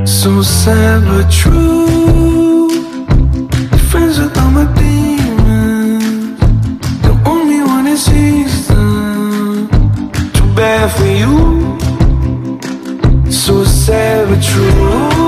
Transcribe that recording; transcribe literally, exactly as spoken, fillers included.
So sad but true. Friends with all my demons. The only one that sees them. Too bad for you. So sad but true.